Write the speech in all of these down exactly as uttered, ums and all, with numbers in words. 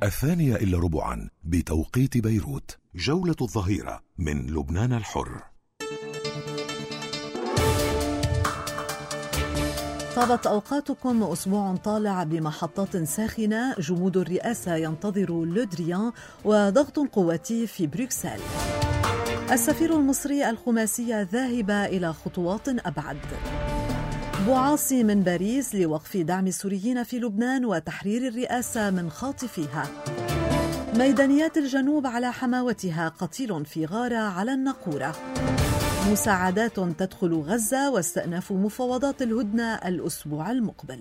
الثانية إلا ربعا بتوقيت بيروت. جولة الظهيرة من لبنان الحر. طابت أوقاتكم. أسبوع طالع بمحطات ساخنة، جمود الرئاسة ينتظر لودريان وضغط قواتي في بروكسل. السفير المصري الخماسية ذاهبة إلى خطوات أبعد. بوعاصي من باريس لوقف دعم السوريين في لبنان وتحرير الرئاسة من خاطفيها. ميدانيات الجنوب على حماوتها، قتيل في غارة على الناقورة. مساعدات تدخل غزة واستئناف مفاوضات الهدنة الأسبوع المقبل.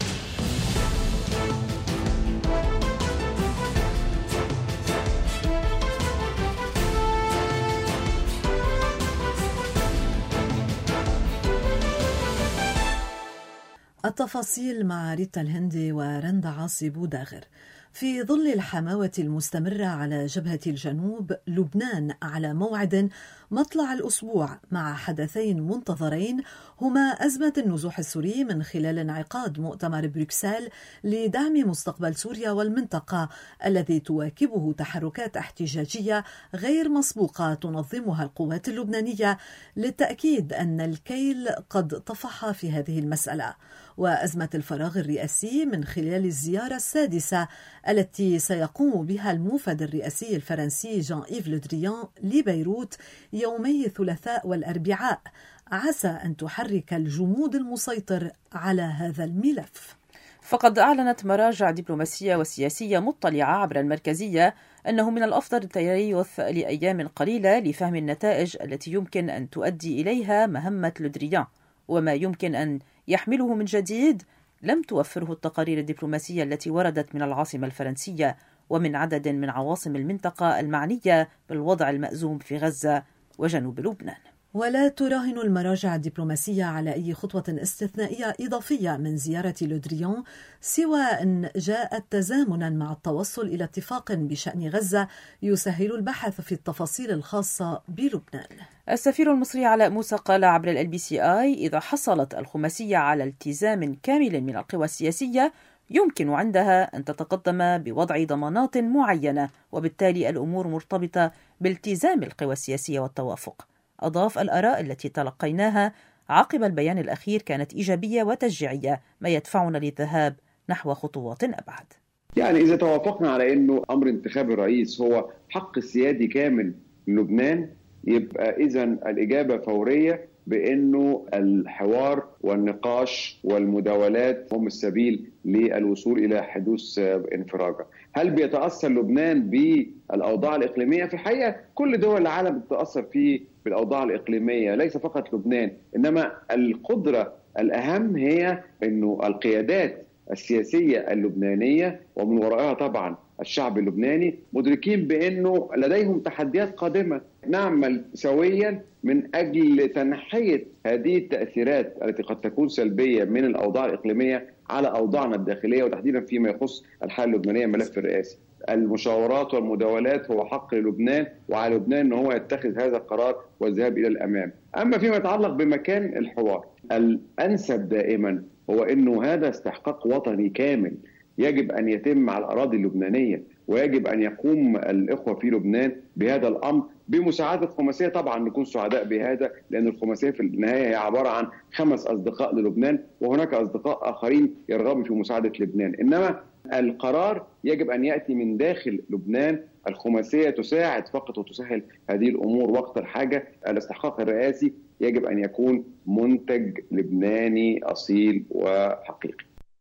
التفاصيل مع ريتا الهندي ورندا عاصي بوداغر. في ظل الحماوة المستمرة على جبهة الجنوب، لبنان على موعد مطلع الأسبوع مع حدثين منتظرين هما أزمة النزوح السوري من خلال انعقاد مؤتمر بروكسل لدعم مستقبل سوريا والمنطقة، الذي تواكبه تحركات احتجاجية غير مسبوقة تنظمها القوات اللبنانية للتأكيد أن الكيل قد طفح في هذه المسألة، وأزمة الفراغ الرئاسي من خلال الزيارة السادسة التي سيقوم بها الموفد الرئاسي الفرنسي جان إيف لودريان لبيروت يومي الثلاثاء والأربعاء، عسى أن تحرك الجمود المسيطر على هذا الملف. فقد أعلنت مراجع دبلوماسية وسياسية مطلعة عبر المركزية أنه من الأفضل التريث لأيام قليلة لفهم النتائج التي يمكن أن تؤدي إليها مهمة لودريان، وما يمكن أن يحمله من جديد لم توفره التقارير الدبلوماسية التي وردت من العاصمة الفرنسية ومن عدد من عواصم المنطقة المعنية بالوضع المأزوم في غزة وجنوب لبنان. ولا تراهن المراجع الدبلوماسية على أي خطوة استثنائية إضافية من زيارة لودريان سوى أن جاءت تزامنا مع التوصل إلى اتفاق بشأن غزة يسهل البحث في التفاصيل الخاصة بلبنان. السفير المصري علاء موسى قال عبر ال بي سي آي: إذا حصلت الخماسية على التزام كامل من القوى السياسية يمكن عندها أن تتقدم بوضع ضمانات معينة، وبالتالي الأمور مرتبطة بالتزام القوى السياسية والتوافق. أضاف: الآراء التي تلقيناها عقب البيان الأخير كانت إيجابية وتشجيعية، ما يدفعنا للذهاب نحو خطوات أبعد. يعني إذا توافقنا على أنه أمر انتخاب الرئيس هو حق سيادي كامل لبنان، يبقى إذن الإجابة فورية بأنه الحوار والنقاش والمداولات هم السبيل للوصول إلى حدوث انفراجة. هل بيتأثر لبنان بالأوضاع الإقليمية؟ في الحقيقة كل دول العالم بتتأثر فيه بالأوضاع الإقليمية، ليس فقط لبنان، إنما القدرة الأهم هي أنه القيادات السياسية اللبنانية ومن وراءها طبعا الشعب اللبناني مدركين بأنه لديهم تحديات قادمة. نعمل سويا من أجل تنحية هذه التأثيرات التي قد تكون سلبية من الأوضاع الإقليمية على أوضاعنا الداخلية، وتحديدا فيما يخص الحالة اللبنانية ملف الرئاسي. المشاورات والمداولات هو حق للبنان، وعلى لبنان أنه هو يتخذ هذا القرار والذهاب إلى الأمام. أما فيما يتعلق بمكان الحوار، الأنسب دائما هو أنه هذا استحقاق وطني كامل يجب أن يتم على الأراضي اللبنانية، ويجب أن يقوم الإخوة في لبنان بهذا الأمر بمساعدة الخماسية. طبعا نكون سعداء بهذا، لأن الخماسية في النهاية هي عبارة عن خمس أصدقاء للبنان، وهناك أصدقاء آخرين يرغبوا في مساعدة لبنان، إنما القرار يجب أن يأتي من داخل لبنان. الخماسية تساعد فقط وتسهل هذه الأمور وقت الحاجة. الاستحقاق الرئاسي يجب أن يكون منتج لبناني أصيل وحقيقي.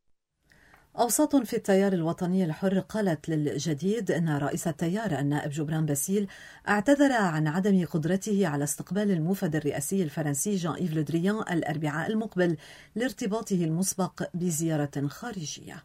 أوساط في التيار الوطني الحر قالت للجديد أن رئيس التيار النائب جبران باسيل اعتذر عن عدم قدرته على استقبال الموفد الرئاسي الفرنسي جان إيف لودريان الأربعاء المقبل لارتباطه المسبق بزيارة خارجية.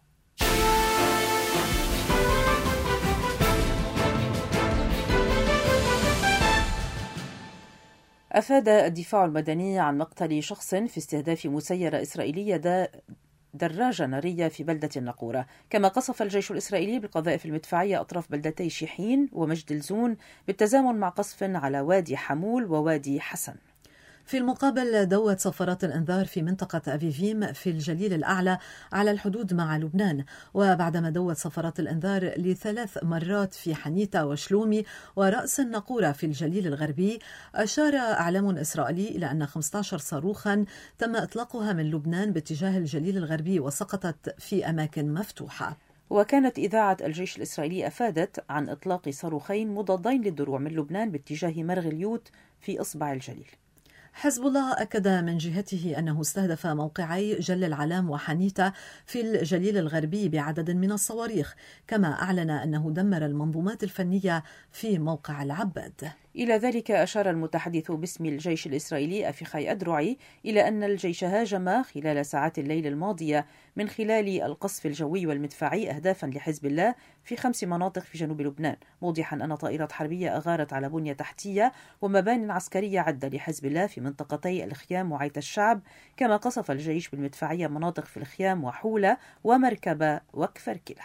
أفاد الدفاع المدني عن مقتل شخص في استهداف مسيرة إسرائيلية دراجة نارية في بلدة الناقورة، كما قصف الجيش الإسرائيلي بالقذائف المدفعية أطراف بلدتي شيحين ومجد الزون بالتزامن مع قصف على وادي حمول ووادي حسن. في المقابل دوت صفارات الإنذار في منطقة أفيفيم في الجليل الأعلى على الحدود مع لبنان، وبعدما دوت صفارات الإنذار لثلاث مرات في حنيتا وشلومي ورأس النقورة في الجليل الغربي، أشار إعلام إسرائيلي إلى أن خمسة عشر صاروخا تم إطلاقها من لبنان باتجاه الجليل الغربي وسقطت في أماكن مفتوحة. وكانت إذاعة الجيش الإسرائيلي أفادت عن إطلاق صاروخين مضادين للدروع من لبنان باتجاه مرغ اليوت في إصبع الجليل. حزب الله أكد من جهته أنه استهدف موقعي جل العلام وحنيتا في الجليل الغربي بعدد من الصواريخ، كما أعلن أنه دمر المنظومات الفنية في موقع العباد. إلى ذلك أشار المتحدث باسم الجيش الإسرائيلي أفيخاي أدرعي إلى أن الجيش هاجم خلال ساعات الليل الماضية من خلال القصف الجوي والمدفعي أهدافا لحزب الله في خمس مناطق في جنوب لبنان، موضحا أن طائرات حربية أغارت على بنية تحتية ومبان عسكرية عدة لحزب الله في منطقتي الخيام وعيت الشعب، كما قصف الجيش بالمدفعية مناطق في الخيام وحولة ومركبة وكفركلة.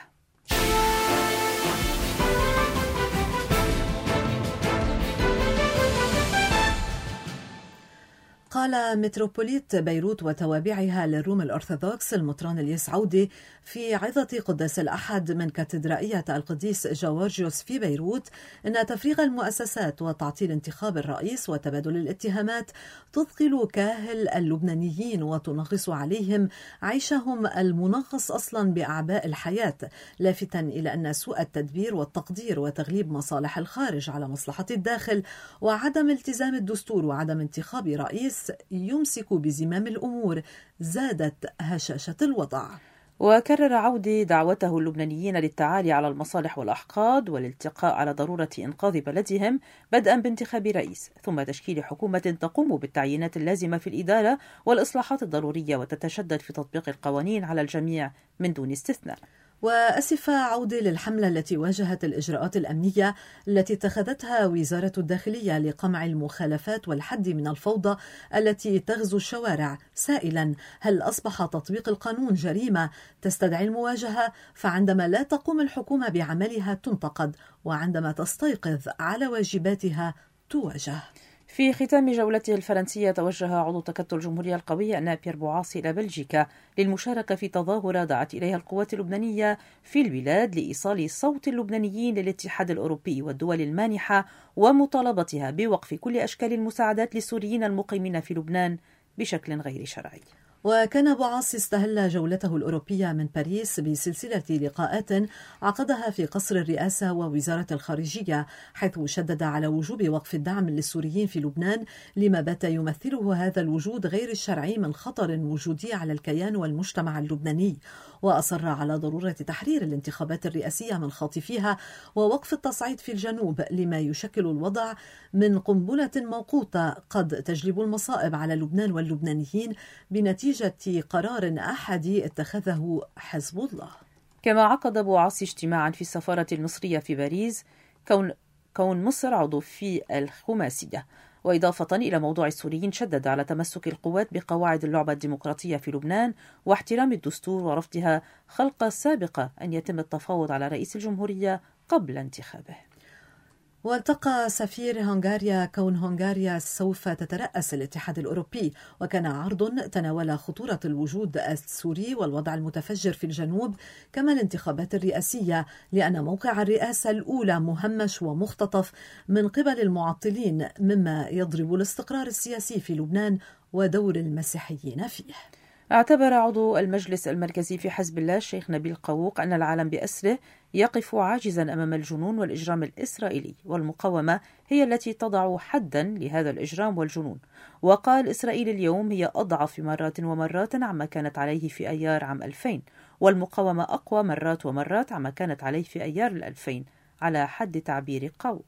قال متروبوليت بيروت وتوابعها للروم الأرثوذكس المطران الياس عودي في عظة قداس الأحد من كاتدرائية القديس جورجيوس في بيروت إن تفريغ المؤسسات وتعطيل انتخاب الرئيس وتبادل الاتهامات تثقل كاهل اللبنانيين وتنغص عليهم عيشهم المنغص أصلا بأعباء الحياة، لافتاً إلى أن سوء التدبير والتقدير وتغليب مصالح الخارج على مصلحة الداخل وعدم التزام الدستور وعدم انتخاب رئيس يمسك بزمام الأمور زادت هشاشة الوضع. وكرر عودي دعوته اللبنانيين للتعالي على المصالح والأحقاد والالتقاء على ضرورة إنقاذ بلدهم بدءا بانتخاب رئيس، ثم تشكيل حكومة تقوم بالتعيينات اللازمة في الإدارة والإصلاحات الضرورية وتتشدد في تطبيق القوانين على الجميع من دون استثناء. وأسف عودي للحملة التي واجهت الإجراءات الأمنية التي اتخذتها وزارة الداخلية لقمع المخالفات والحد من الفوضى التي تغزو الشوارع، سائلا هل أصبح تطبيق القانون جريمة تستدعي المواجهة؟ فعندما لا تقوم الحكومة بعملها تنتقد، وعندما تستيقظ على واجباتها تواجه. في ختام جولته الفرنسية توجه عضو تكتل الجمهورية القوية أنا بيير بوعاصي إلى بلجيكا للمشاركة في تظاهرة دعت إليها القوات اللبنانية في البلاد لإيصال صوت اللبنانيين للاتحاد الأوروبي والدول المانحة ومطالبتها بوقف كل أشكال المساعدات للسوريين المقيمين في لبنان بشكل غير شرعي. وكان بوعاصي استهل جولته الأوروبية من باريس بسلسلة لقاءات عقدها في قصر الرئاسة ووزارة الخارجية، حيث شدد على وجوب وقف الدعم للسوريين في لبنان لما بات يمثله هذا الوجود غير الشرعي من خطر وجودي على الكيان والمجتمع اللبناني، وأصر على ضرورة تحرير الانتخابات الرئاسية من خاطفيها ووقف التصعيد في الجنوب لما يشكل الوضع من قنبلة موقوتة قد تجلب المصائب على لبنان واللبنانيين بنتيجة قرار أحدي اتخذه حزب الله. كما عقد بوعاصي اجتماعا في السفارة المصرية في باريس كون, كون مصر عضو في الخماسية. وإضافة إلى موضوع السوريين شدد على تمسك القوات بقواعد اللعبة الديمقراطية في لبنان واحترام الدستور ورفضها خلق السابقة أن يتم التفاوض على رئيس الجمهورية قبل انتخابه. والتقى سفير هنغاريا كون هنغاريا سوف تترأس الاتحاد الأوروبي، وكان عرض تناول خطورة الوجود السوري والوضع المتفجر في الجنوب كما الانتخابات الرئاسية، لأن موقع الرئاسة الأولى مهمش ومختطف من قبل المعطلين مما يضرب الاستقرار السياسي في لبنان ودور المسيحيين فيه. اعتبر عضو المجلس المركزي في حزب الله الشيخ نبيل قووق أن العالم بأسره يقف عاجزا أمام الجنون والإجرام الإسرائيلي، والمقاومة هي التي تضع حدا لهذا الإجرام والجنون. وقال إسرائيل اليوم هي أضعف مرات ومرات عما كانت عليه في أيار عام ألفين، والمقاومة أقوى مرات ومرات عما كانت عليه في أيار الألفين، على حد تعبير قووق.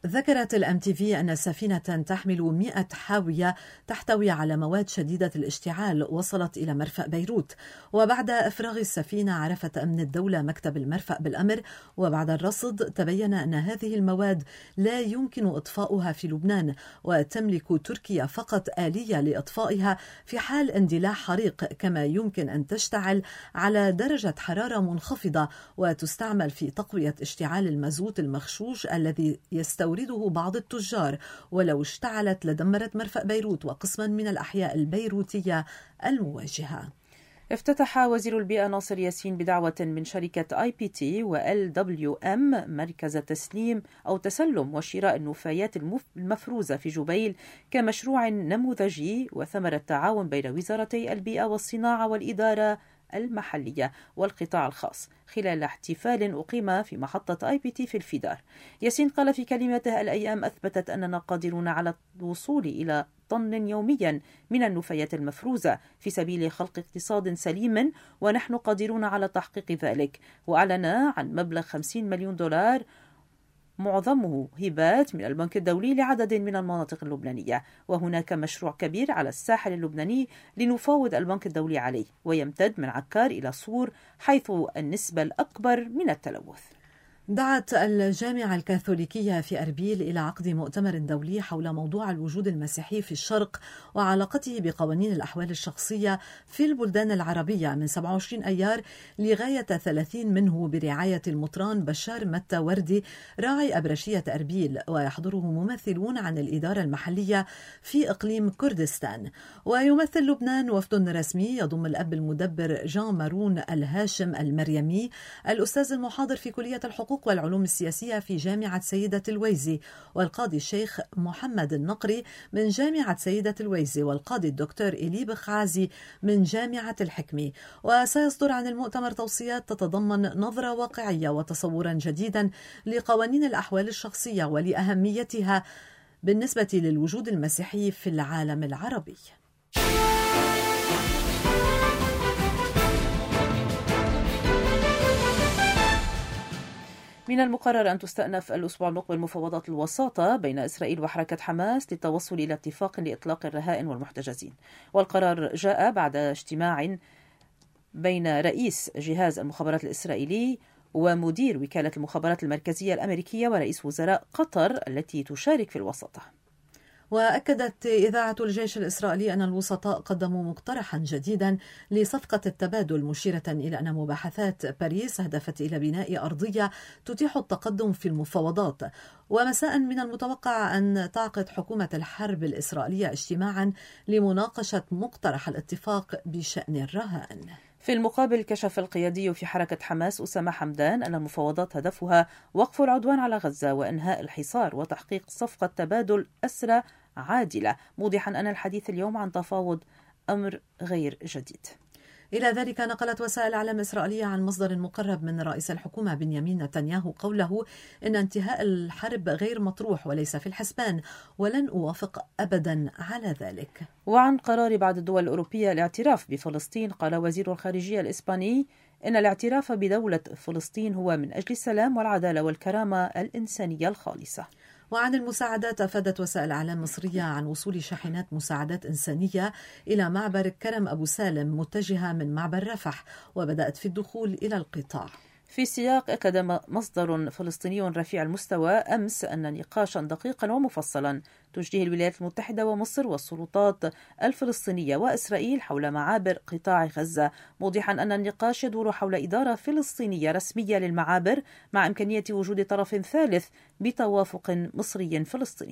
ذكرت الام تي في أن سفينة تحمل مئة حاوية تحتوي على مواد شديدة الاشتعال وصلت إلى مرفأ بيروت، وبعد إفراغ السفينة عرفت أمن الدولة مكتب المرفأ بالأمر، وبعد الرصد تبين أن هذه المواد لا يمكن إطفاؤها في لبنان، وتملك تركيا فقط آلية لإطفائها في حال اندلاع حريق، كما يمكن أن تشتعل على درجة حرارة منخفضة وتستعمل في تقوية اشتعال المازوت المغشوش الذي يستورده بعض التجار، ولو اشتعلت لدمرت مرفأ بيروت وقسما من الأحياء البيروتية المواجهة. افتتح وزير البيئة ناصر ياسين بدعوة من شركة آي بي تي و إل دبليو إم مركز تسليم أو تسلم وشراء النفايات المفروزة في جبيل كمشروع نموذجي وثمرة تعاون بين وزارتي البيئة والصناعة والإدارة المحلية والقطاع الخاص خلال احتفال أقيم في محطة آي بي تي في الفيدار. ياسين قال في كلمته: الأيام أثبتت أننا قادرون على الوصول إلى طن يوميا من النفايات المفروزة في سبيل خلق اقتصاد سليم، ونحن قادرون على تحقيق ذلك. وأعلن عن مبلغ خمسين مليون دولار معظمه هبات من البنك الدولي لعدد من المناطق اللبنانية، وهناك مشروع كبير على الساحل اللبناني لنفاوض البنك الدولي عليه، ويمتد من عكار إلى صور حيث النسبة الأكبر من التلوث. دعت الجامعة الكاثوليكية في أربيل إلى عقد مؤتمر دولي حول موضوع الوجود المسيحي في الشرق وعلاقته بقوانين الأحوال الشخصية في البلدان العربية من سبعة وعشرين أيار لغاية ثلاثين منه برعاية المطران بشار متى وردي راعي أبرشية أربيل، ويحضره ممثلون عن الإدارة المحلية في إقليم كردستان. ويمثل لبنان وفد رسمي يضم الأب المدبر جان مارون الهاشم المريمي، الأستاذ المحاضر في كلية الحقوق والعلوم السياسية في جامعة سيدة الويزي، والقاضي الشيخ محمد النقري من جامعة سيدة الويزي، والقاضي الدكتور إيلي بخعازي من جامعة الحكمي. وسيصدر عن المؤتمر توصيات تتضمن نظرة واقعية وتصورا جديدا لقوانين الأحوال الشخصية ولأهميتها بالنسبة للوجود المسيحي في العالم العربي. من المقرر أن تستأنف الأسبوع المقبل مفاوضات الوساطة بين إسرائيل وحركة حماس للتوصل إلى اتفاق لإطلاق الرهائن والمحتجزين، والقرار جاء بعد اجتماع بين رئيس جهاز المخابرات الإسرائيلي ومدير وكالة المخابرات المركزية الأمريكية ورئيس وزراء قطر التي تشارك في الوساطة. وأكدت إذاعة الجيش الإسرائيلي أن الوسطاء قدموا مقترحا جديدا لصفقة التبادل، مشيرة إلى أن مباحثات باريس هدفت إلى بناء أرضية تتيح التقدم في المفاوضات. ومساء من المتوقع أن تعقد حكومة الحرب الإسرائيلية اجتماعا لمناقشة مقترح الاتفاق بشأن الرهائن. في المقابل، كشف القيادي في حركة حماس أسامة حمدان أن المفاوضات هدفها وقف العدوان على غزة وإنهاء الحصار وتحقيق صفقة تبادل أسرى عادلة، موضحا أن الحديث اليوم عن تفاوض أمر غير جديد. إلى ذلك نقلت وسائل إعلام إسرائيلية عن مصدر مقرب من رئيس الحكومة بنيامين نتنياهو قوله إن انتهاء الحرب غير مطروح وليس في الحسبان، ولن أوافق أبدا على ذلك. وعن قرار بعض الدول الأوروبية الاعتراف بفلسطين، قال وزير الخارجية الإسباني إن الاعتراف بدولة فلسطين هو من أجل السلام والعدالة والكرامة الإنسانية الخالصة. وعن المساعدات، أفادت وسائل إعلام مصرية عن وصول شاحنات مساعدات إنسانية إلى معبر كرم أبو سالم متجهة من معبر رفح، وبدأت في الدخول إلى القطاع. في سياق، أكد مصدر فلسطيني رفيع المستوى أمس أن نقاشا دقيقا ومفصلا تجريه الولايات المتحدة ومصر والسلطات الفلسطينية وإسرائيل حول معابر قطاع غزة، موضحا أن النقاش يدور حول إدارة فلسطينية رسمية للمعابر مع إمكانية وجود طرف ثالث بتوافق مصري فلسطيني.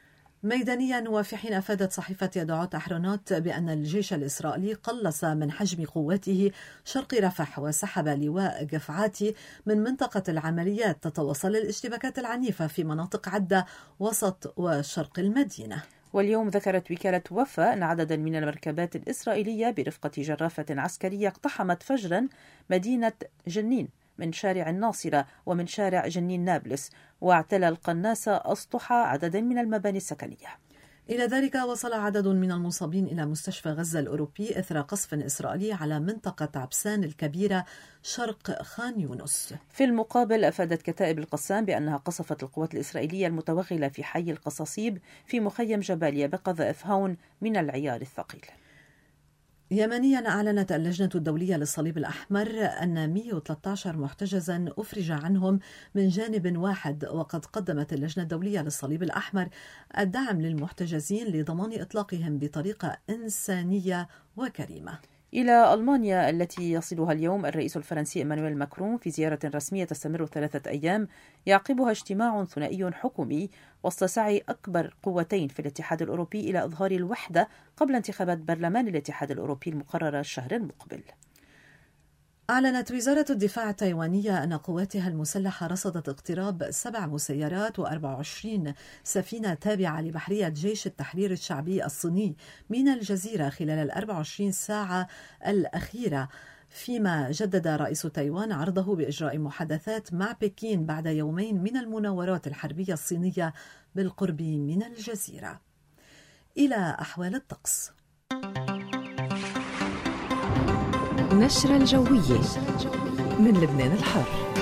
ميدانيا، وفي حين أفادت صحيفة يدعوت أحرونوت بأن الجيش الإسرائيلي قلص من حجم قوته شرق رفح وسحب لواء قفعاتي من منطقة العمليات، تتواصل الاشتباكات العنيفة في مناطق عدة وسط وشرق المدينة. واليوم ذكرت وكالة وفا أن عددا من المركبات الإسرائيلية برفقة جرافة عسكرية اقتحمت فجرا مدينة جنين من شارع الناصرة ومن شارع جنين نابلس، واعتلى القناصة أسطح عدد من المباني السكنية. إلى ذلك وصل عدد من المصابين إلى مستشفى غزة الأوروبي إثر قصف إسرائيلي على منطقة عبسان الكبيرة شرق خان يونس. في المقابل أفادت كتائب القسام بأنها قصفت القوات الإسرائيلية المتوغلة في حي القصاصيب في مخيم جباليا بقذائف هون من العيار الثقيل. يمنيا أعلنت اللجنة الدولية للصليب الأحمر أن مئة وثلاثة عشر محتجزا أفرج عنهم من جانب واحد، وقد قدمت اللجنة الدولية للصليب الأحمر الدعم للمحتجزين لضمان إطلاقهم بطريقة إنسانية وكريمة. إلى ألمانيا التي يصلها اليوم الرئيس الفرنسي إيمانويل ماكرون في زيارة رسمية تستمر ثلاثة أيام يعقبها اجتماع ثنائي حكومي وسط سعي أكبر قوتين في الاتحاد الأوروبي إلى إظهار الوحدة قبل انتخابات برلمان الاتحاد الأوروبي المقررة الشهر المقبل. أعلنت وزارة الدفاع التايوانية أن قواتها المسلحة رصدت اقتراب سبع مسيرات وأربع وعشرين سفينة تابعة لبحرية جيش التحرير الشعبي الصيني من الجزيرة خلال الأربع وعشرين ساعة الأخيرة، فيما جدد رئيس تايوان عرضه بإجراء محادثات مع بكين بعد يومين من المناورات الحربية الصينية بالقرب من الجزيرة. إلى أحوال الطقس. نشرة الجوية من لبنان الحر.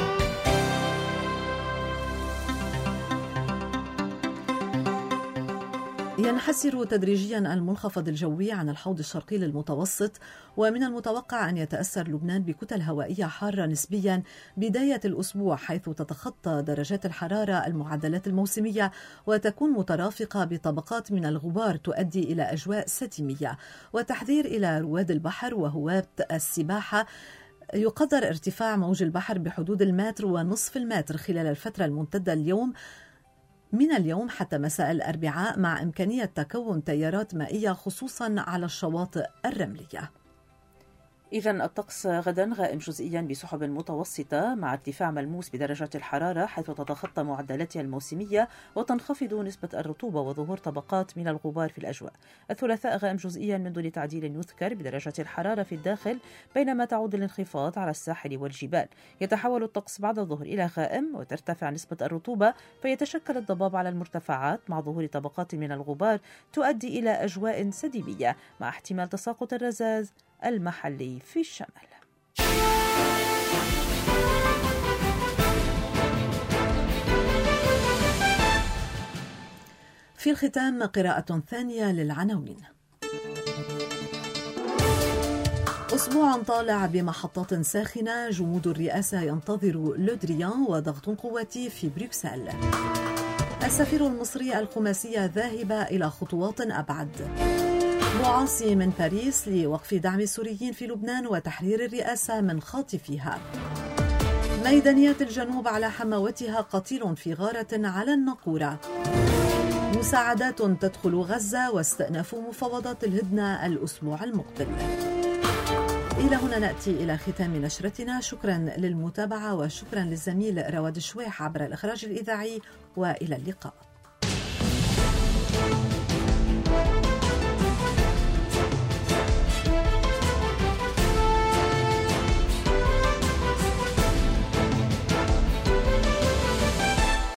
ينحسر تدريجيا المنخفض الجوي عن الحوض الشرقي للمتوسط، ومن المتوقع أن يتأثر لبنان بكتل هوائية حارة نسبيا بداية الأسبوع، حيث تتخطى درجات الحرارة المعدلات الموسمية وتكون مترافقة بطبقات من الغبار تؤدي إلى أجواء ستمية. وتحذير إلى رواد البحر وهواة السباحة. يقدر ارتفاع موج البحر بحدود المتر ونصف المتر خلال الفترة الممتدة اليوم من اليوم حتى مساء الأربعاء، مع إمكانية تكون تيارات مائية خصوصا على الشواطئ الرملية. إذن الطقس غدا غائم جزئيا بسحب متوسطة مع ارتفاع ملموس بدرجات الحرارة، حيث تتخطى معدلاتها الموسمية وتنخفض نسبة الرطوبة وظهور طبقات من الغبار في الأجواء. الثلاثاء غائم جزئيا من دون تعديل يذكر بدرجات الحرارة في الداخل، بينما تعود الانخفاض على الساحل والجبال. يتحول الطقس بعد الظهر إلى غائم وترتفع نسبة الرطوبة، فيتشكل الضباب على المرتفعات مع ظهور طبقات من الغبار تؤدي إلى أجواء سديمية مع احتمال تساقط الرذاذ المحلي في الشمال. في الختام قراءة ثانية للعناوين. أسبوع طالع بمحطات ساخنة، جمود الرئاسة ينتظر لودريان وضغط قوتي في بروكسل. السفير المصري الخماسية ذاهبة إلى خطوات أبعد. معاصي من باريس لوقف دعم السوريين في لبنان وتحرير الرئاسة من خاطفيها. ميدانيات الجنوب على حماوتها قتيل في غارة على الناقورة. مساعدات تدخل غزة واستئناف مفاوضات الهدنة الأسبوع المقبل. إلى هنا نأتي إلى ختام نشرتنا. شكرا للمتابعة وشكرا للزميل رواد الشويح عبر الإخراج الإذاعي، وإلى اللقاء.